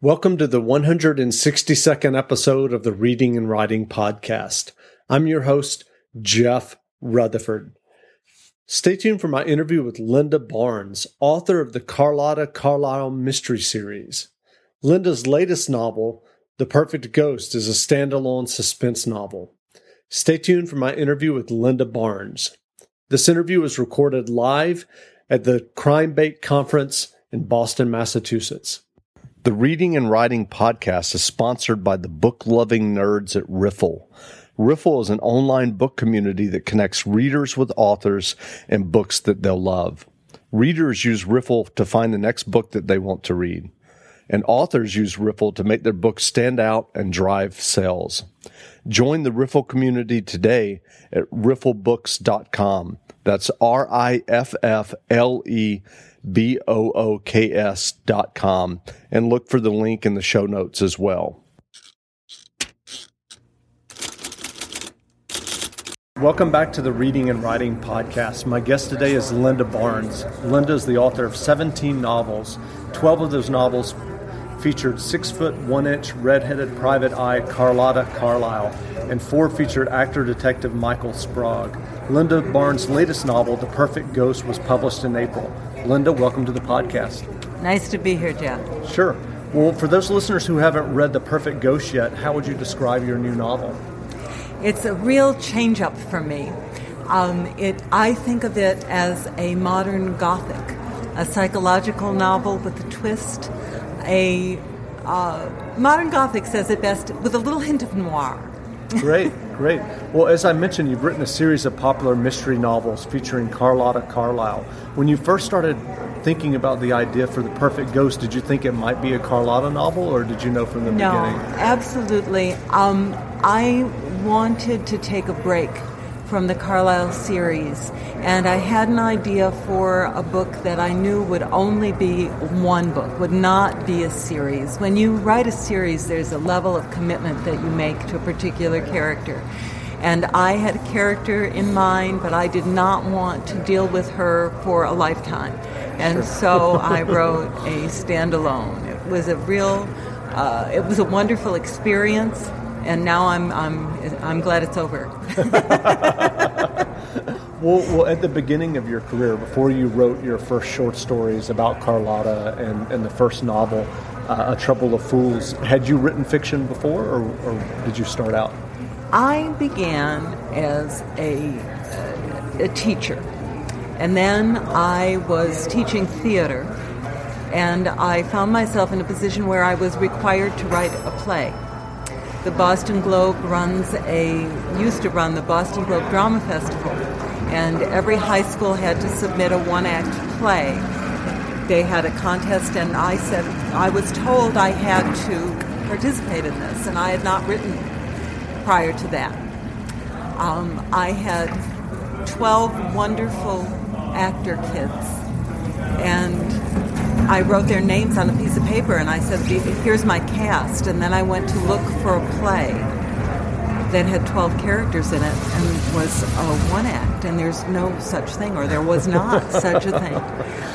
Welcome to the 162nd episode of the Reading and Writing Podcast. I'm your host, Jeff Rutherford. Stay tuned for my interview with Linda Barnes, author of the Carlotta Carlisle Mystery Series. Linda's latest novel, The Perfect Ghost, is a standalone suspense novel. Stay tuned for my interview with Linda Barnes. This interview was recorded live at the Crime Bait Conference in Boston, Massachusetts. The Reading and Writing Podcast is sponsored by the book-loving nerds at Riffle. Riffle is an online book community that connects readers with authors and books that they'll love. Readers use Riffle to find the next book that they want to read. And authors use Riffle to make their books stand out and drive sales. Join the Riffle community today at rifflebooks.com. That's rifflebooks.com, and look for the link in the show notes as well. Welcome back to the Reading and Writing Podcast. My guest today is Linda Barnes. Linda is the author of 17 novels. 12 of those novels featured 6'1" red-headed private eye Carlotta Carlisle, and 4 featured actor-detective Michael Sprague. Linda Barnes' latest novel, The Perfect Ghost, was published in April. Linda, welcome to the podcast. Nice to be here, Jeff. Sure. Well, for those listeners who haven't read The Perfect Ghost yet, how would you describe your new novel? It's a real change-up for me. I think of it as a modern Gothic, a psychological novel with a twist. Modern Gothic says it best with a little hint of noir. Great. Well, as I mentioned, you've written a series of popular mystery novels featuring Carlotta Carlisle. When you first started thinking about the idea for The Perfect Ghost, did you think it might be a Carlotta novel, or did you know from the beginning? No, absolutely. I wanted to take a break from the Carlisle series, and I had an idea for a book that I knew would only be one book, would not be a series. When you write a series, there's a level of commitment that you make to a particular character. And I had a character in mind, but I did not want to deal with her for a lifetime. And so I wrote a standalone. It was a wonderful experience. And now I'm glad it's over. Well, at the beginning of your career, before you wrote your first short stories about Carlotta and the first novel, A Trouble of Fools, had you written fiction before, or did you start out? I began as a teacher, and then I was teaching theater, and I found myself in a position where I was required to write a play. The Boston Globe used to run the Boston Globe Drama Festival, and every high school had to submit a one-act play. They had a contest, and I was told I had to participate in this, and I had not written prior to that. I had 12 wonderful actor kids, and I wrote their names on a piece of paper, and I said, here's my cast. And then I went to look for a play that had 12 characters in it and was a one act, and there's no such thing, or there was not such a thing.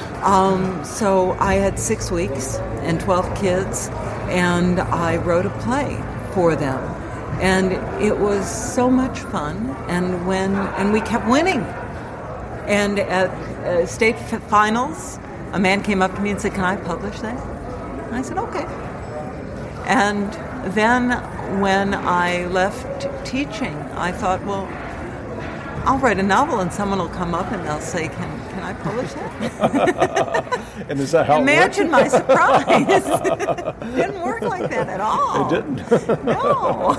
So I had 6 weeks and 12 kids, and I wrote a play for them. And it was so much fun, and we kept winning. And at state finals, a man came up to me and said, "Can I publish that?" And I said, "Okay." And then when I left teaching, I thought, well, I'll write a novel and someone will come up and they'll say, can I publish that? And is that how Imagine my surprise. It didn't work like that at all. It didn't? No.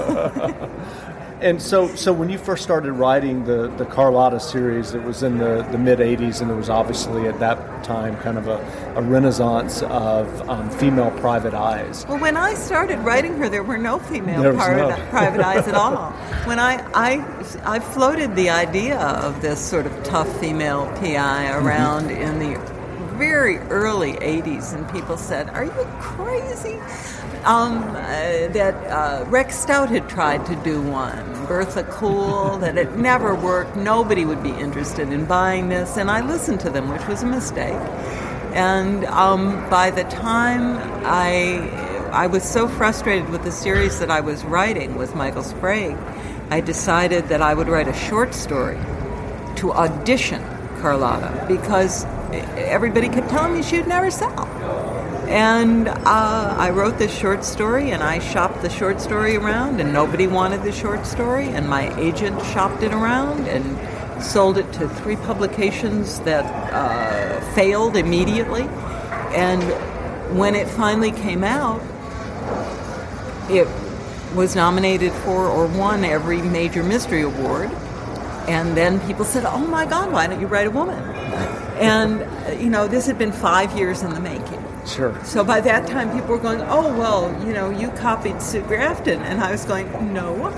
And so when you first started writing the Carlotta series, it was in the mid-'80s, and there was obviously at that time kind of a renaissance of female private eyes. Well, when I started writing her, there were no female private eyes at all. When I floated the idea of this sort of tough female PI around in the very early 80s, and people said, "Are you crazy?" That Rex Stout had tried to do one, Bertha Cool, that it never worked. Nobody would be interested in buying this, and I listened to them, which was a mistake. And by the time I I was so frustrated with the series that I was writing with Michael Sprague, I decided that I would write a short story to audition Carlotta, because everybody kept telling me she'd never sell. And I wrote this short story, and I shopped the short story around, and nobody wanted the short story, and my agent shopped it around and sold it to 3 publications that failed immediately. And when it finally came out, it was nominated for or won every major mystery award. And then people said, "Oh my God, why don't you write a woman?" And, this had been 5 years in the making. Sure. So by that time, people were going, "Oh, well, you copied Sue Grafton." And I was going, "No."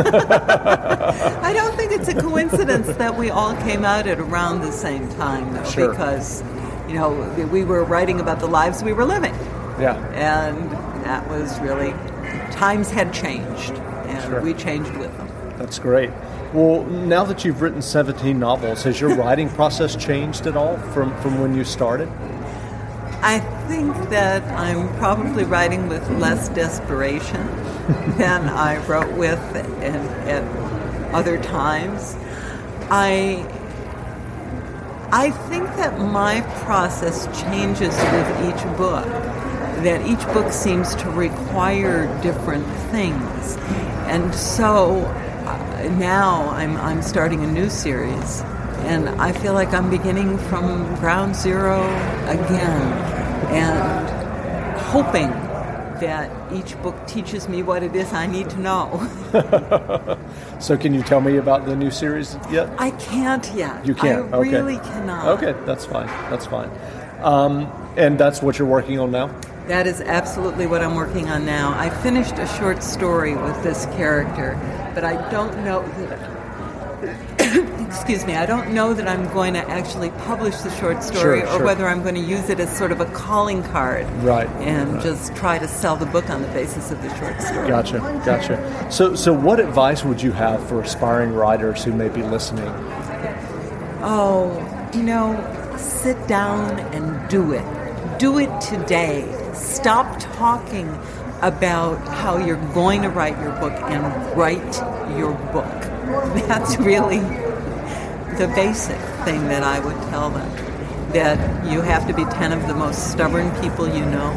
I don't think it's a coincidence that we all came out at around the same time, though, Sure. because, we were writing about the lives we were living. Yeah. And that was really, times had changed, and Sure. we changed with them. That's great. Well, now that you've written 17 novels, has your writing process changed at all from when you started? I think that I'm probably writing with less desperation than I wrote with at other times. I think that my process changes with each book, that each book seems to require different things. And so now I'm starting a new series, and I feel like I'm beginning from ground zero again, and hoping that each book teaches me what it is I need to know. So can you tell me about the new series yet? I can't yet. You can't? I Okay. really cannot. Okay, that's fine. That's fine. And that's what you're working on now? That is absolutely what I'm working on now. I finished a short story with this character, but I don't know that... Excuse me, I don't know that I'm going to actually publish the short story, Sure. or whether I'm going to use it as sort of a calling card, Right. and just try to sell the book on the basis of the short story. Gotcha. So what advice would you have for aspiring writers who may be listening? Oh, sit down and do it. Do it today. Stop talking about how you're going to write your book, and write your book. That's really the basic thing that I would tell them. That you have to be 10 of the most stubborn people you know,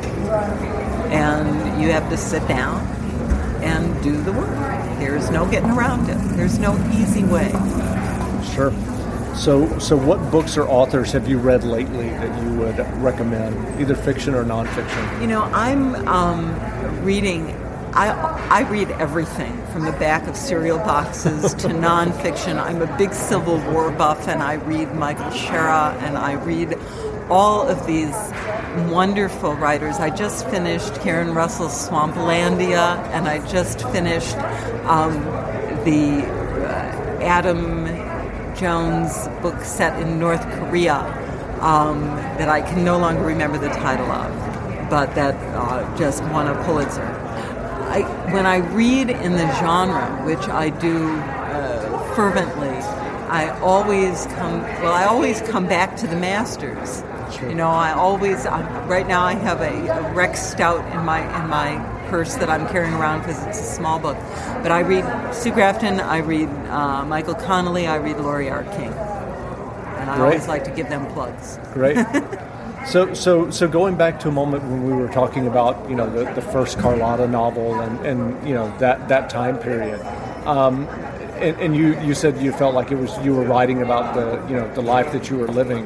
and you have to sit down and do the work. There's no getting around it. There's no easy way. Sure. So what books or authors have you read lately that you would recommend, either fiction or nonfiction? I'm reading... I read everything from the back of cereal boxes to nonfiction. I'm a big Civil War buff, and I read Michael Shara, and I read all of these wonderful writers. I just finished Karen Russell's Swamplandia, and I just finished the Adam Jones book set in North Korea that I can no longer remember the title of, but that just won a Pulitzer. When I read in the genre, which I do fervently, I always come back to the masters. Sure. Right now I have a Rex Stout in my purse that I'm carrying around because it's a small book. But I read Sue Grafton, I read Michael Connelly, I read Laurie R. King. And I always like to give them plugs. Great. So going back to a moment when we were talking about, the first Carlotta novel and that time period, and you said you felt like you were writing about the life that you were living.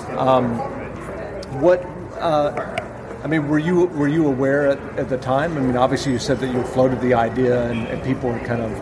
Were you aware at the time? I mean, obviously you said that you floated the idea and people kind of,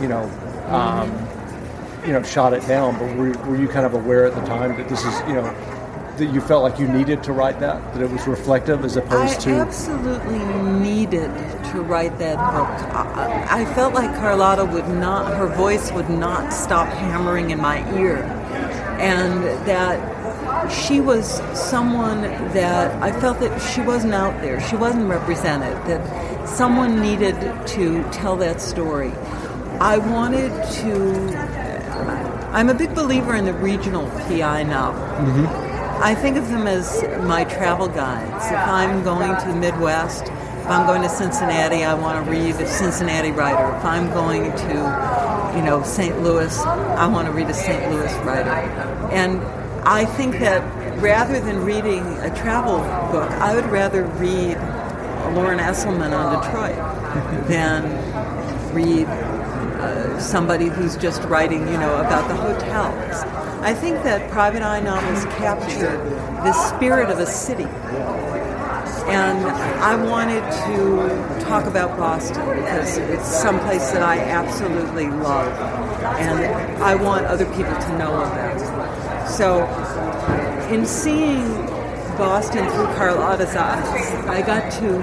shot it down. But were you kind of aware at the time that this is, that you felt like you needed to write that it was reflective as opposed to... I absolutely needed to write that book. I felt like Carlotta her voice would not stop hammering in my ear, and that she was someone that I felt that she wasn't out there, she wasn't represented, that someone needed to tell that story. I'm a big believer in the regional PI novel. Mm-hmm. I think of them as my travel guides. If I'm going to the Midwest, If I'm going to Cincinnati, I want to read a Cincinnati writer. If I'm going to, St. Louis, I want to read a St. Louis writer. And I think that rather than reading a travel book, I would rather read Lauren Esselman on Detroit than read somebody who's just writing, about the hotels. I think that private eye novels capture the spirit of a city. And I wanted to talk about Boston because it's someplace that I absolutely love, and I want other people to know about it. So, in seeing Boston through Carlotta's eyes, I got to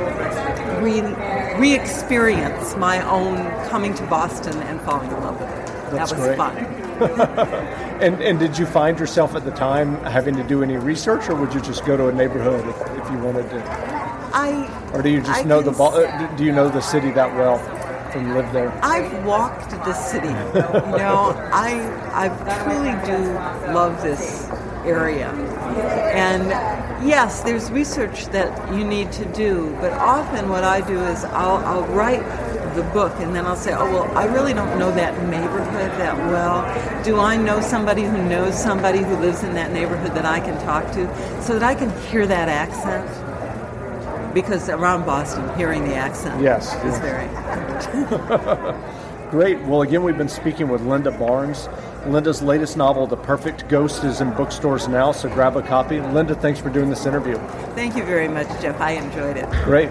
re-experience my own coming to Boston and falling in love with it. That's that was great. Fun. And did you find yourself at the time having to do any research, or would you just go to a neighborhood if you wanted to? Or do you just know do you know the city that well and live there? I've walked the city. I truly do love this area. And yes, there's research that you need to do, but often what I do is I'll write the book and then I'll say, I really don't know that neighborhood that well. Do I know somebody who knows somebody who lives in that neighborhood that I can talk to so that I can hear that accent? Because around Boston, hearing the accent is very important. Great. Well, again, we've been speaking with Linda Barnes. Linda's latest novel, The Perfect Ghost, is in bookstores now, so grab a copy. Linda, thanks for doing this interview. Thank you very much, Jeff. I enjoyed it. Great.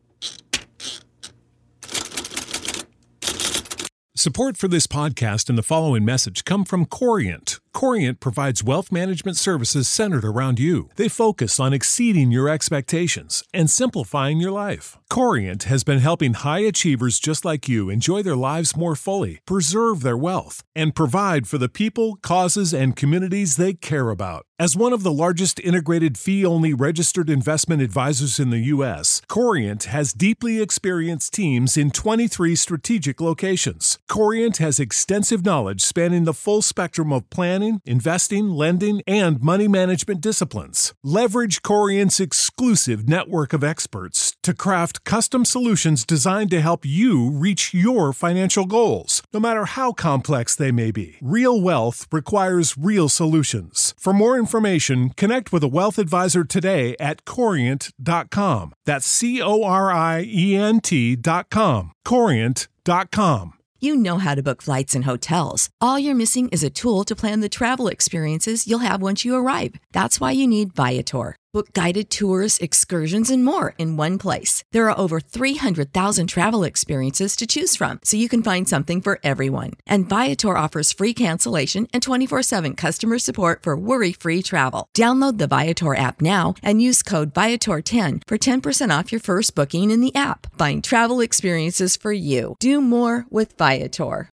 Support for this podcast and the following message come from Corient. Corient provides wealth management services centered around you. They focus on exceeding your expectations and simplifying your life. Corient has been helping high achievers just like you enjoy their lives more fully, preserve their wealth, and provide for the people, causes, and communities they care about. As one of the largest integrated fee-only registered investment advisors in the U.S., Corient has deeply experienced teams in 23 strategic locations. Corient has extensive knowledge spanning the full spectrum of planning, investing, lending, and money management disciplines. Leverage Corient's exclusive network of experts to craft custom solutions designed to help you reach your financial goals, no matter how complex they may be. Real wealth requires real solutions. For more information, connect with a wealth advisor today at Corient.com. That's Corient.com. Corient.com. You know how to book flights and hotels. All you're missing is a tool to plan the travel experiences you'll have once you arrive. That's why you need Viator. Book guided tours, excursions, and more in one place. There are over 300,000 travel experiences to choose from, so you can find something for everyone. And Viator offers free cancellation and 24/7 customer support for worry-free travel. Download the Viator app now and use code Viator10 for 10% off your first booking in the app. Find travel experiences for you. Do more with Viator.